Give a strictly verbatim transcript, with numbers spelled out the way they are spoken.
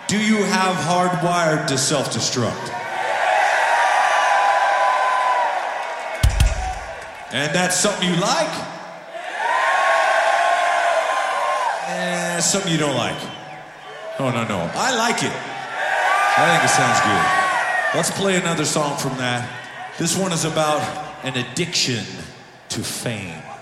Do you have hardwired to self-destruct? And that's something you like? Eh, something you don't like. No, no, no. I like it. I think it sounds good. Let's play another song from that. This one is about an addiction to fame.